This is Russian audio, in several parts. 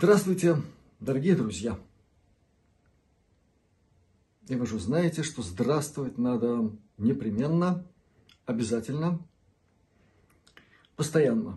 Здравствуйте, дорогие друзья! И вы же знаете, что здравствовать надо непременно, обязательно, постоянно.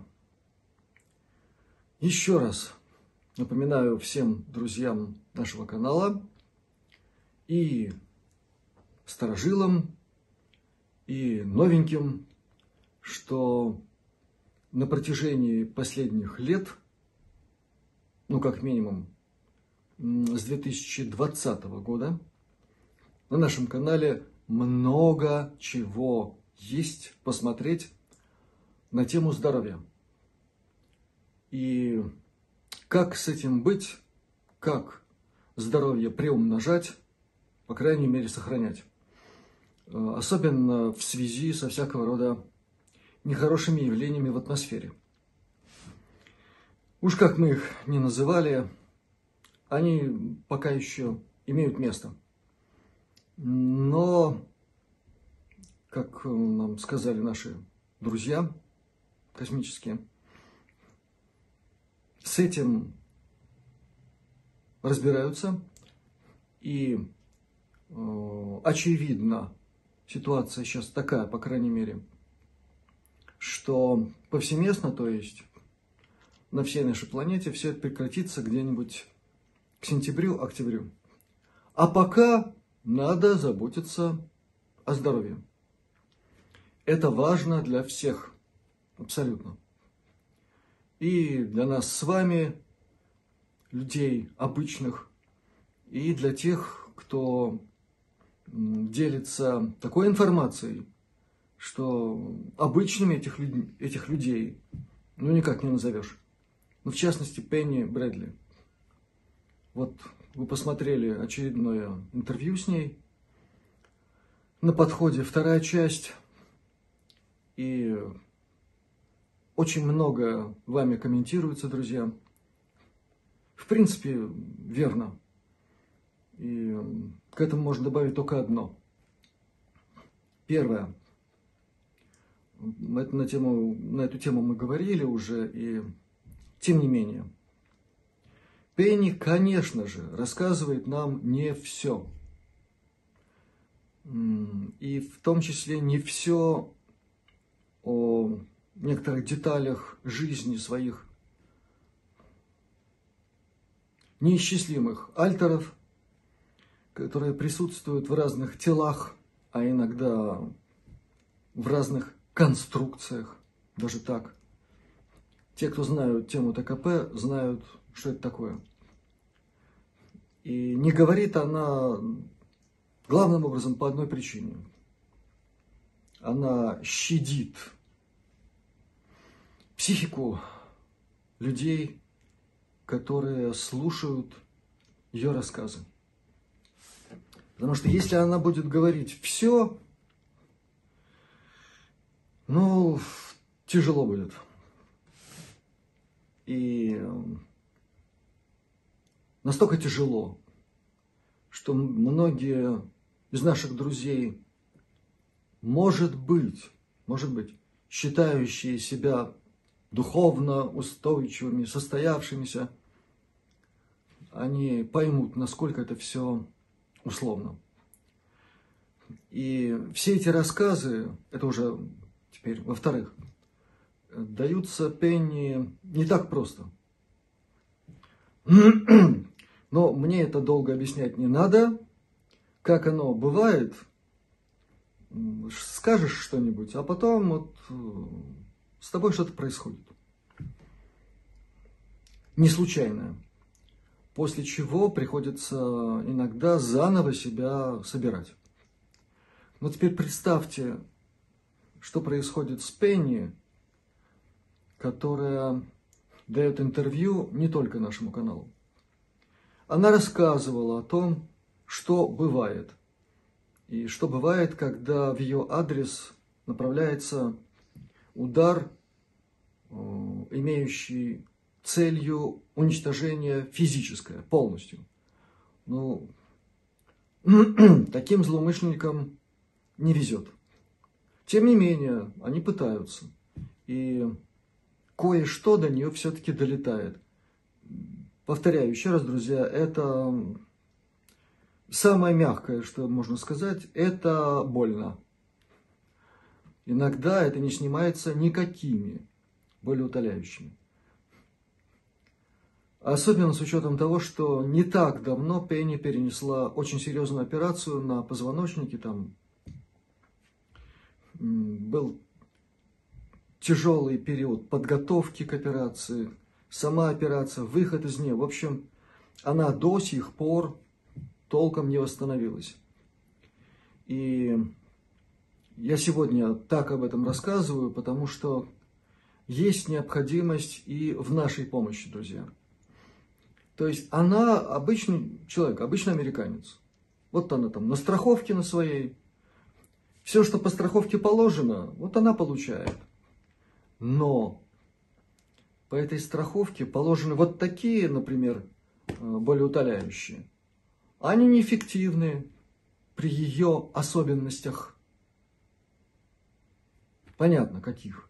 Еще раз напоминаю всем друзьям нашего канала и старожилам, и новеньким, что на протяжении последних лет, ну как минимум с 2020 года, на нашем канале много чего есть посмотреть на тему здоровья. И как с этим быть, как здоровье приумножать, по крайней мере сохранять. Особенно в связи со всякого рода нехорошими явлениями в атмосфере. Уж как мы их ни называли, они пока еще имеют место. Но, как нам сказали наши друзья космические, с этим разбираются. И очевидно, ситуация сейчас такая, по крайней мере, что повсеместно, то есть на всей нашей планете, все это прекратится где-нибудь к сентябрю-октябрю. А пока надо заботиться о здоровье. Это важно для всех, абсолютно. И для нас с вами, людей обычных, и для тех, кто делится такой информацией, что обычными этих людей ну никак не назовешь. Ну, в частности, Пенни Брэдли. Вот вы посмотрели очередное интервью с ней. На подходе вторая часть. И очень много вами комментируется, друзья. В принципе, верно. И к этому можно добавить только одно. Первое. На эту тему мы говорили уже, и тем не менее. Пенни, конечно же, рассказывает нам не все. И в том числе не все о некоторых деталях жизни своих неисчислимых альтеров, которые присутствуют в разных телах, а иногда в разных конструкциях, даже так. Те, кто знают тему ТКП, знают, что это такое. И не говорит она главным образом по одной причине. Она щадит психику людей, которые слушают ее рассказы. Потому что если она будет говорить все, ну, тяжело будет. И настолько тяжело, что многие из наших друзей, может быть, считающие себя духовно устойчивыми, состоявшимися, они поймут, насколько это все условно. И все эти рассказы, это уже теперь во-вторых, даются Пенни не так просто. Но мне это долго объяснять не надо. Как оно бывает, скажешь что-нибудь, а потом вот с тобой что-то происходит. Не случайное. После чего приходится иногда заново себя собирать. Но теперь представьте, что происходит с Пенни, которая дает интервью не только нашему каналу. Она рассказывала о том, что бывает. И что бывает, когда в ее адрес направляется удар, имеющий целью уничтожение физическое полностью. Ну, таким злоумышленникам не везет. Тем не менее, они пытаются. И кое-что до нее все-таки долетает. Повторяю еще раз, друзья, это самое мягкое, что можно сказать, это больно. Иногда это не снимается никакими болеутоляющими. Особенно с учетом того, что не так давно Пенни перенесла очень серьезную операцию на позвоночнике. Там был тяжелый период подготовки к операции, сама операция, выход из нее. В общем, она до сих пор толком не восстановилась. И я сегодня так об этом рассказываю, потому что есть необходимость и в нашей помощи, друзья. То есть она обычный человек, обычный американец. Вот она там на страховке на своей. Все, что по страховке положено, вот она получает. Но по этой страховке положены вот такие, например, болеутоляющие. Они неэффективны при ее особенностях. Понятно, каких.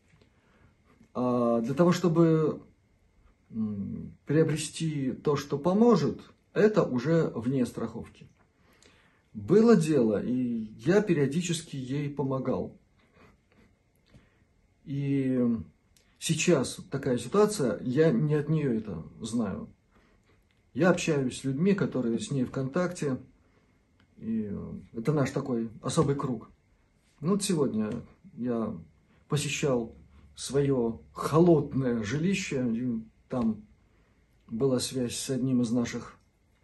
А для того, чтобы приобрести то, что поможет, это уже вне страховки. Было дело, и я периодически ей помогал. И сейчас такая ситуация, я не от нее это знаю. Я общаюсь с людьми, которые с ней в контакте, и это наш такой особый круг. Ну, вот сегодня я посещал свое холодное жилище, и там была связь с одним из наших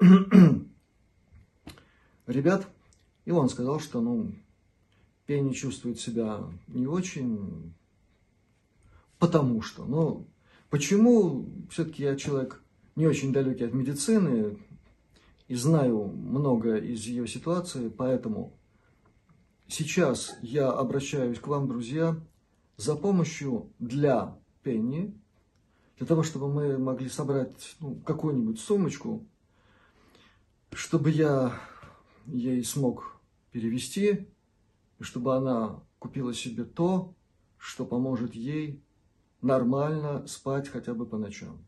ребят, и он сказал, что, Пенни чувствует себя не очень, потому что, почему, все-таки я человек не очень далекий от медицины, и знаю много из ее ситуации, поэтому сейчас я обращаюсь к вам, друзья, за помощью для Пенни, для того, чтобы мы могли собрать какую-нибудь сумочку, чтобы я ей смог перевести, и чтобы она купила себе то, что поможет ей нормально спать хотя бы по ночам.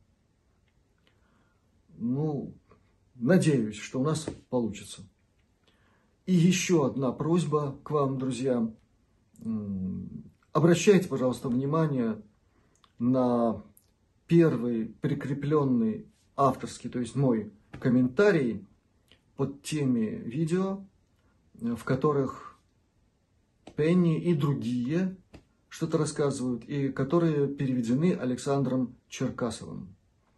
Надеюсь, что у нас получится. И еще одна просьба к вам, друзья. Обращайте, пожалуйста, внимание на первый прикрепленный авторский, то есть мой комментарий под теми видео, в которых Пенни и другие что-то рассказывают, и которые переведены Александром Черкасовым.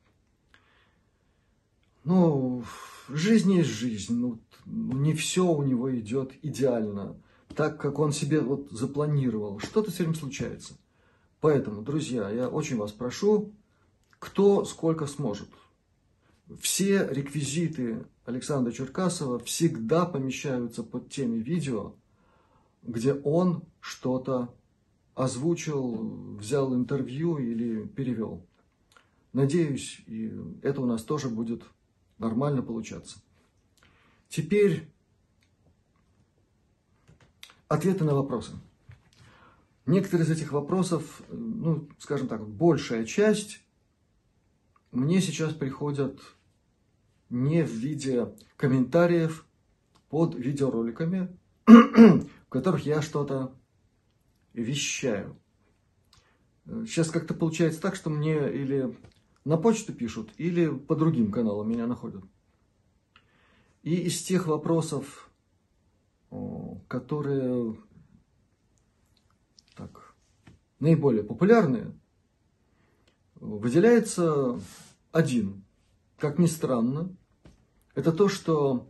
Жизнь есть жизнь, не все у него идет идеально, так как он себе запланировал. Что-то с этим случается. Поэтому, друзья, я очень вас прошу, кто сколько сможет. Все реквизиты Александра Черкасова всегда помещаются под теми видео, где он что-то озвучил, взял интервью или перевел. Надеюсь, и это у нас тоже будет нормально получаться. Теперь ответы на вопросы. Некоторые из этих вопросов, скажем так, большая часть мне сейчас приходят не в виде комментариев под видеороликами, в которых я что-то вещаю. Сейчас как-то получается так, что мне или на почту пишут, или по другим каналам меня находят. И из тех вопросов, которые наиболее популярные, выделяется один. Как ни странно, это то, что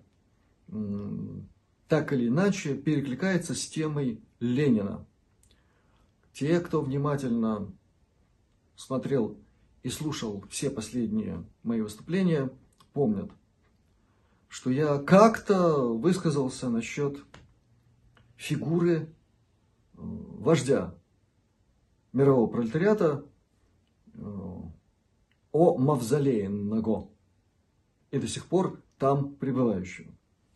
так или иначе перекликается с темой Ленина. Те, кто внимательно смотрел и слушал все последние мои выступления, помнят, что я как-то высказался насчет фигуры вождя мирового пролетариата о мавзолее Наго, и до сих пор там пребывающего.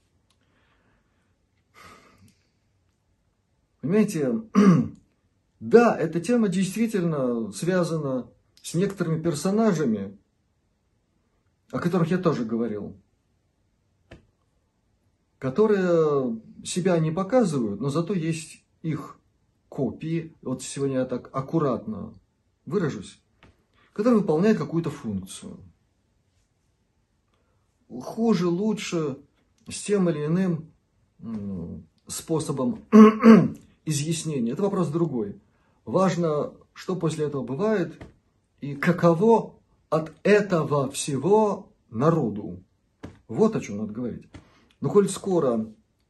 Понимаете, да, эта тема действительно связана с некоторыми персонажами, о которых я тоже говорил, которые себя не показывают, но зато есть их копии, вот сегодня я так аккуратно выражусь, которые выполняют какую-то функцию. Хуже, лучше, с тем или иным способом изъяснения. Это вопрос другой. Важно, что после этого бывает и каково от этого всего народу. Вот о чем надо говорить. Но коль скоро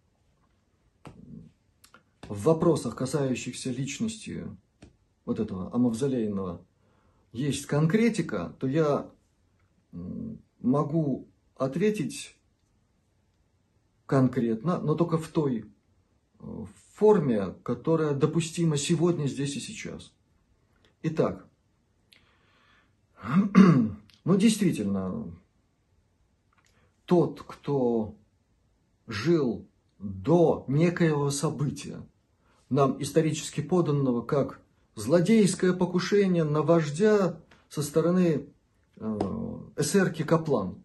в вопросах, касающихся личности вот этого амавзолейного, есть конкретика, то я могу ответить конкретно, но только в той форме, которая допустима сегодня, здесь и сейчас. Итак, ну действительно, тот, кто жил до некоего события, нам исторически поданного как злодейское покушение на вождя со стороны эсерки Каплан.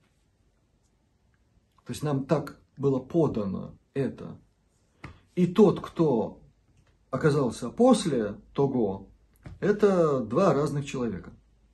То есть нам так было подано это. И тот, кто оказался после того, это два разных человека.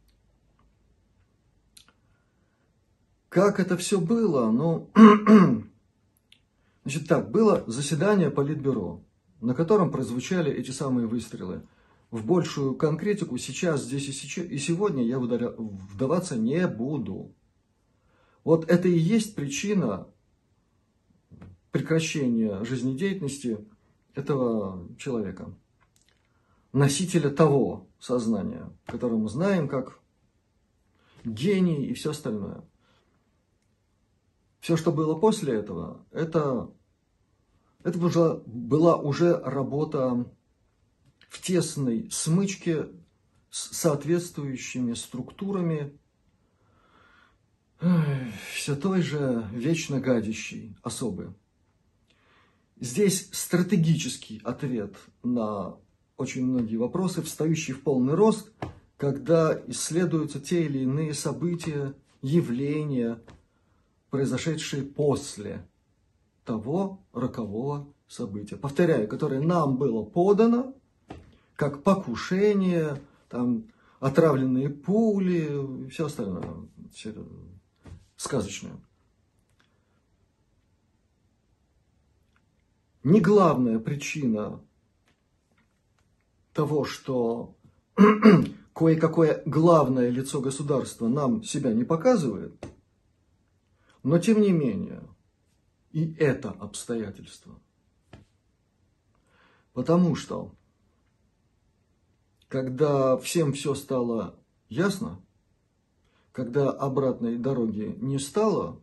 Как это все было? Ну, значит так, было заседание Политбюро, на котором прозвучали эти самые выстрелы. В большую конкретику сейчас, здесь и сегодня я вдаваться не буду. Вот это и есть причина прекращения жизнедеятельности этого человека, носителя того сознания, которое мы знаем как гений и все остальное. Все, что было после этого, это была уже работа в тесной смычке с соответствующими структурами все той же вечно гадящей особы. Здесь стратегический ответ на очень многие вопросы, встающий в полный рост, когда исследуются те или иные события, явления, произошедшие после того рокового события. Повторяю, которое нам было подано, как покушение, там, отравленные пули, все остальное, все это сказочное. Не главная причина того, что кое-какое главное лицо государства нам себя не показывает, но тем не менее и это обстоятельство. Потому что когда всем все стало ясно, когда обратной дороги не стало,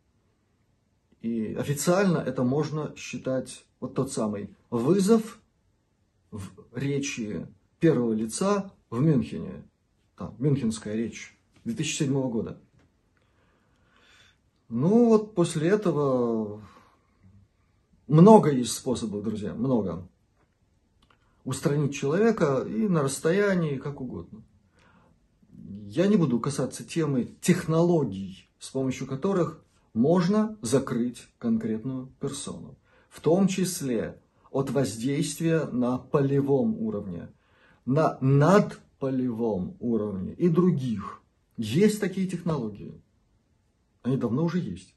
и официально это можно считать вот тот самый вызов в речи первого лица в Мюнхене, Мюнхенская речь 2007 года. Ну вот после этого много есть способов, друзья, много. Устранить человека и на расстоянии, как угодно. Я не буду касаться темы технологий, с помощью которых можно закрыть конкретную персону. В том числе от воздействия на полевом уровне, на надполевом уровне и других. Есть такие технологии. Они давно уже есть.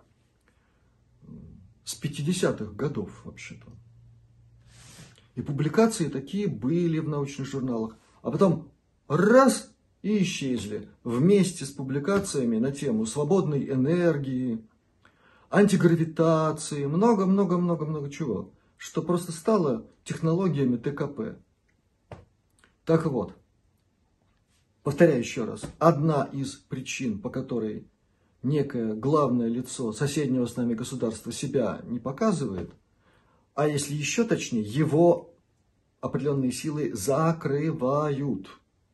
С 50-х годов вообще-то. И публикации такие были в научных журналах. А потом раз и исчезли. Вместе с публикациями на тему свободной энергии, антигравитации, много-много-много-много чего. Что просто стало технологиями ТКП. Так вот, повторяю еще раз. Одна из причин, по которой некое главное лицо соседнего с нами государства себя не показывает, а если еще точнее, его определенные силы закрывают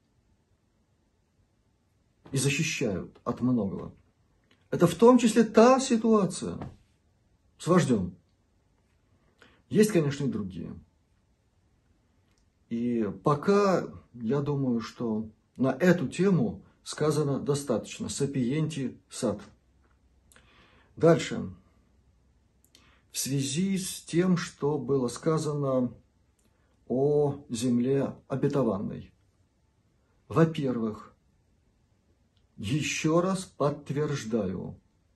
и защищают от многого. Это в том числе та ситуация с вождем. Есть, конечно, и другие. И пока я думаю, что на эту тему сказано достаточно. Сапиенти сат. Дальше. В связи с тем, что было сказано о земле обетованной. Во-первых, еще раз подтверждаю,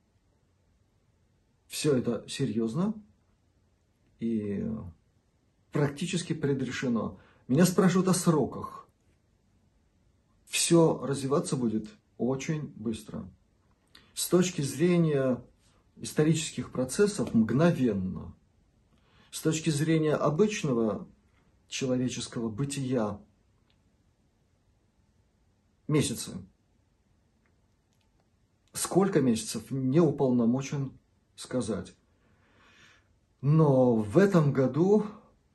все это серьезно и практически предрешено. Меня спрашивают о сроках. Все развиваться будет очень быстро. С точки зрения исторических процессов мгновенно. С точки зрения обычного человеческого бытия месяцы. Сколько месяцев, не уполномочен сказать. Но в этом году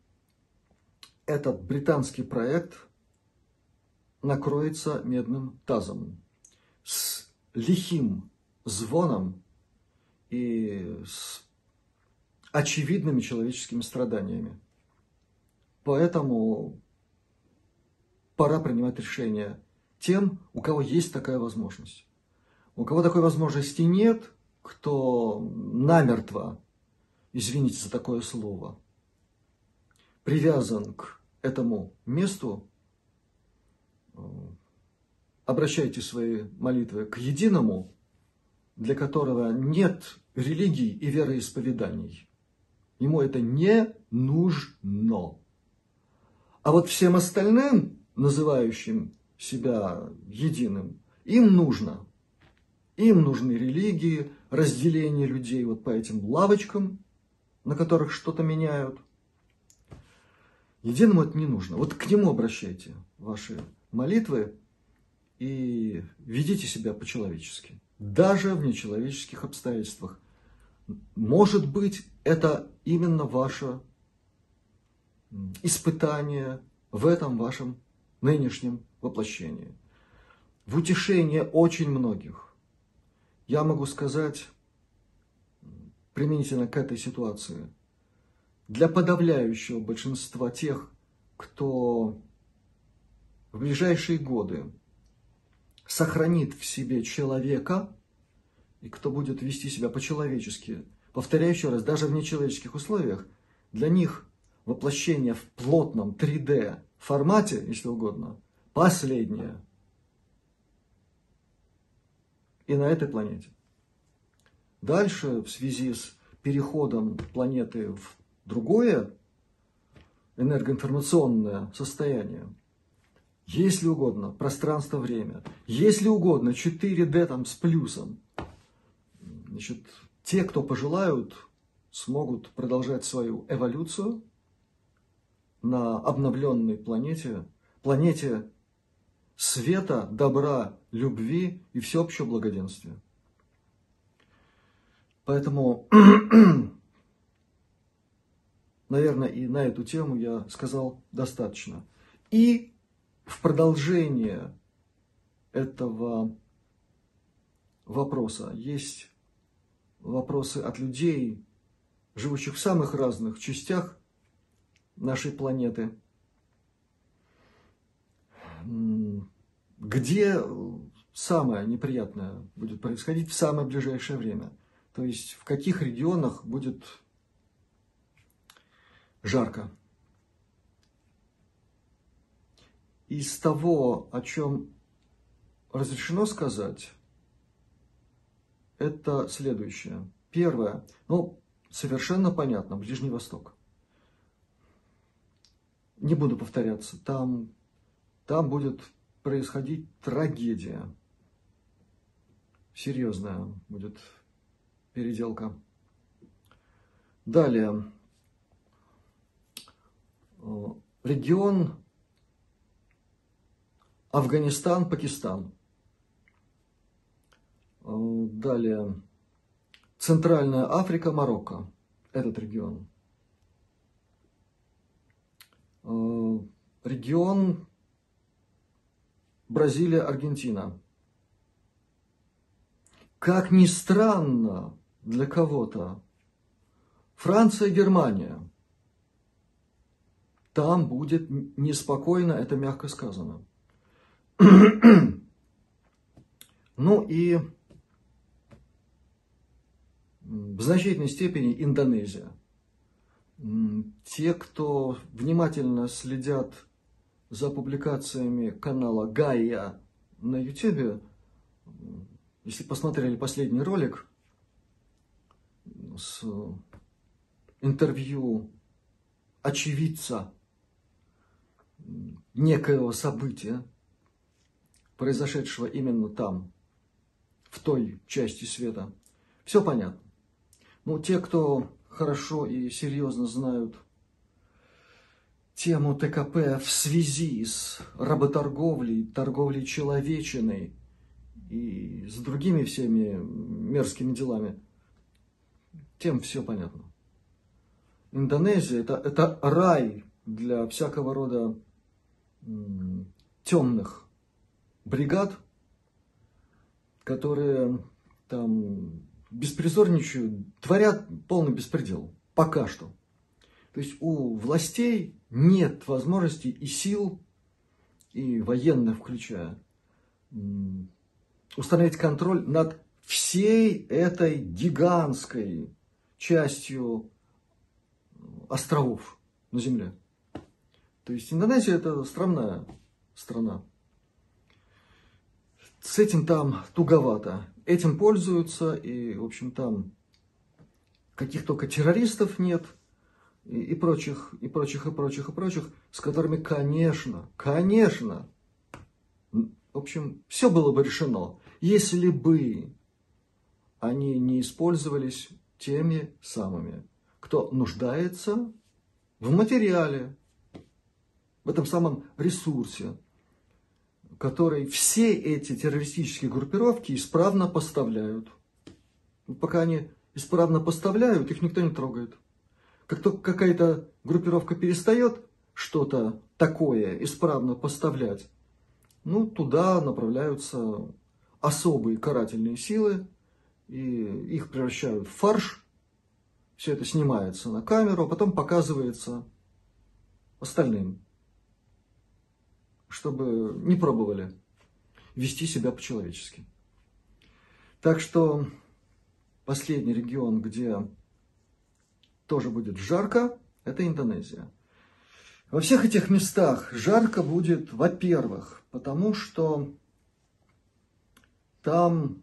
этот британский проект накроется медным тазом с лихим звоном и с очевидными человеческими страданиями. Поэтому пора принимать решение тем, у кого есть такая возможность. У кого такой возможности нет, кто намертво, извините за такое слово, привязан к этому месту, обращайте свои молитвы к единому, для которого нет религий и вероисповеданий. Ему это не нужно. А вот всем остальным, называющим себя единым, им нужно. Им нужны религии, разделение людей вот по этим лавочкам, на которых что-то меняют. Единому это не нужно. Вот к нему обращайте ваши молитвы и ведите себя по-человечески. Даже в нечеловеческих обстоятельствах. Может быть, это именно ваше испытание в этом вашем нынешнем воплощении. В утешение очень многих. Я могу сказать, применительно к этой ситуации, для подавляющего большинства тех, кто в ближайшие годы сохранит в себе человека и кто будет вести себя по-человечески, повторяю еще раз, даже в нечеловеческих условиях, для них воплощение в плотном 3D формате, если угодно, последнее. И на этой планете. Дальше, в связи с переходом планеты в другое энергоинформационное состояние, если угодно, пространство-время, если угодно, 4D там с плюсом, значит, те, кто пожелают, смогут продолжать свою эволюцию на обновленной планете, планете света, добра, любви и всеобщего благоденствия. Поэтому, наверное, и на эту тему я сказал достаточно. И в продолжение этого вопроса есть вопросы от людей, живущих в самых разных частях нашей планеты, где самое неприятное будет происходить в самое ближайшее время. То есть в каких регионах будет жарко. Из того, о чем разрешено сказать, это следующее. Первое. Совершенно понятно. Ближний Восток. Не буду повторяться. Там будет происходить трагедия. Серьезная будет переделка. Далее. Регион Афганистан, Пакистан. Далее. Центральная Африка, Марокко. Этот регион. Регион Бразилия, Аргентина. Как ни странно для кого-то, Франция, Германия. Там будет неспокойно, это мягко сказано. Ну и в значительной степени Индонезия. Те, кто внимательно следят за публикациями канала Гайя на YouTube, если посмотрели последний ролик с интервью очевидца некоего события, произошедшего именно там, в той части света, все понятно. Но те, кто хорошо и серьезно знают тему ТКП в связи с работорговлей, торговлей человечиной и с другими всеми мерзкими делами, тем все понятно. Индонезия это рай для всякого рода темных бригад, которые там беспризорничают, творят полный беспредел. Пока что. То есть у властей нет возможности и сил, и военных включая, установить контроль над всей этой гигантской частью островов на Земле. То есть Индонезия это странная страна. С этим там туговато. Этим пользуются, и, в общем, там каких только террористов нет, и прочих, с которыми, конечно, в общем, все было бы решено, если бы они не использовались теми самыми, кто нуждается в материале, в этом самом ресурсе, который все эти террористические группировки исправно поставляют. Пока они исправно поставляют, их никто не трогает. Как только какая-то группировка перестает что-то такое исправно поставлять, ну, туда направляются особые карательные силы, и их превращают в фарш. Все это снимается на камеру, а потом показывается остальным, чтобы не пробовали вести себя по-человечески. Так что последний регион, где тоже будет жарко, это Индонезия. Во всех этих местах жарко будет, во-первых, потому что там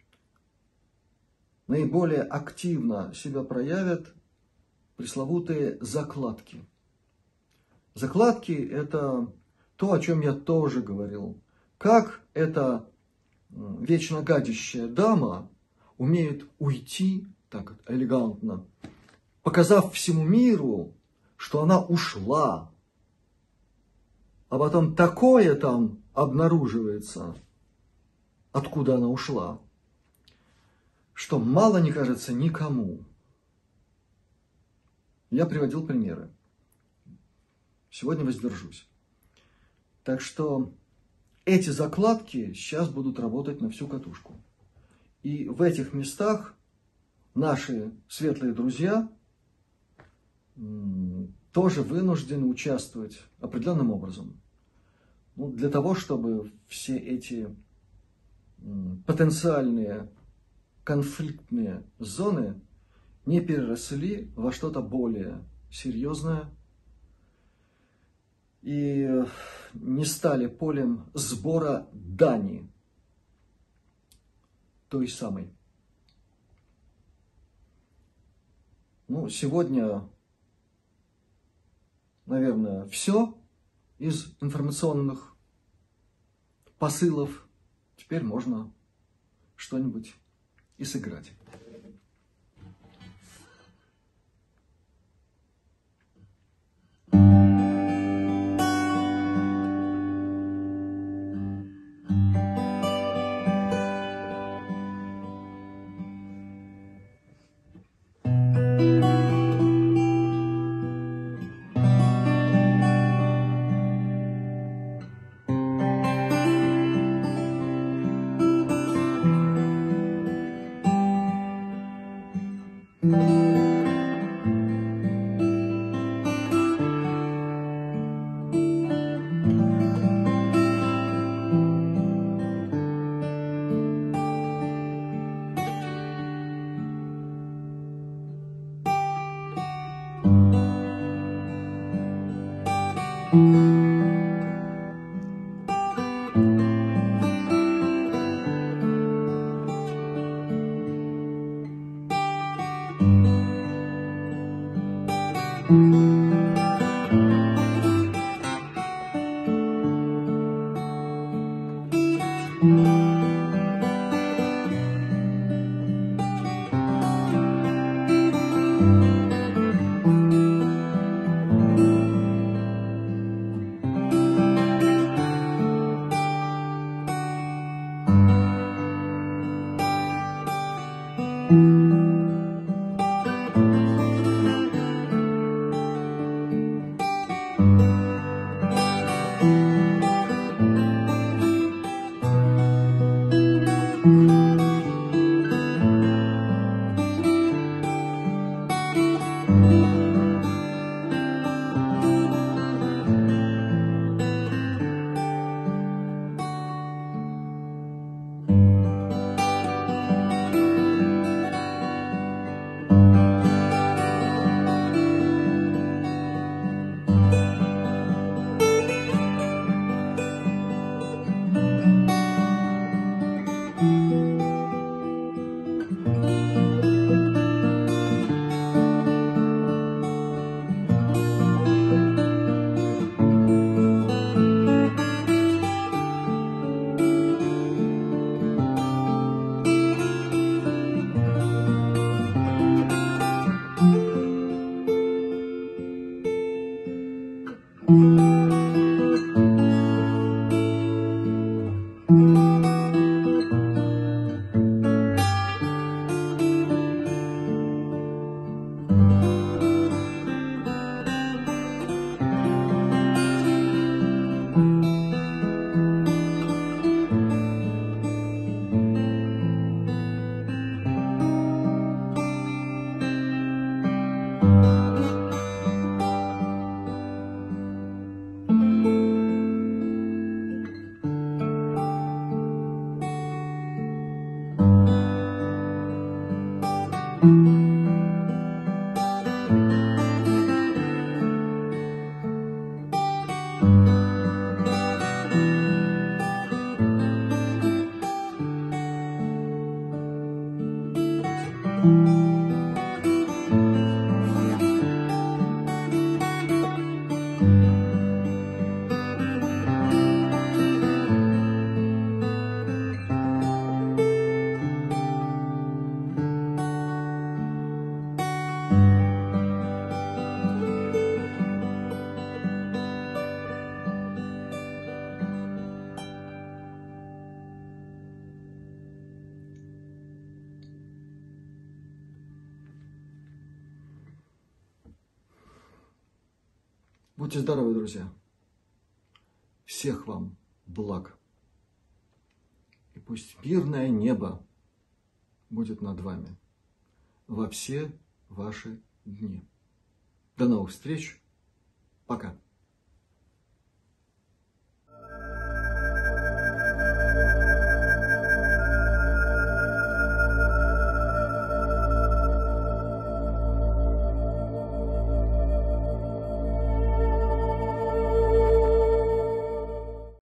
наиболее активно себя проявят пресловутые закладки. Закладки – это то, о чем я тоже говорил. Как эта вечно гадящая дама умеет уйти так элегантно, показав всему миру, что она ушла. А потом такое там обнаруживается, откуда она ушла, что мало не кажется никому. Я приводил примеры. Сегодня воздержусь. Так что эти закладки сейчас будут работать на всю катушку. И в этих местах наши светлые друзья тоже вынуждены участвовать определенным образом. Ну, для того, чтобы все эти потенциальные конфликтные зоны не переросли во что-то более серьезное и не стали полем сбора дани, той самой. Ну, сегодня, наверное, все из информационных посылов. Теперь можно что-нибудь и сыграть. Будьте здоровы, друзья. Всех вам благ. И пусть мирное небо будет над вами во все ваши дни. До новых встреч. Пока.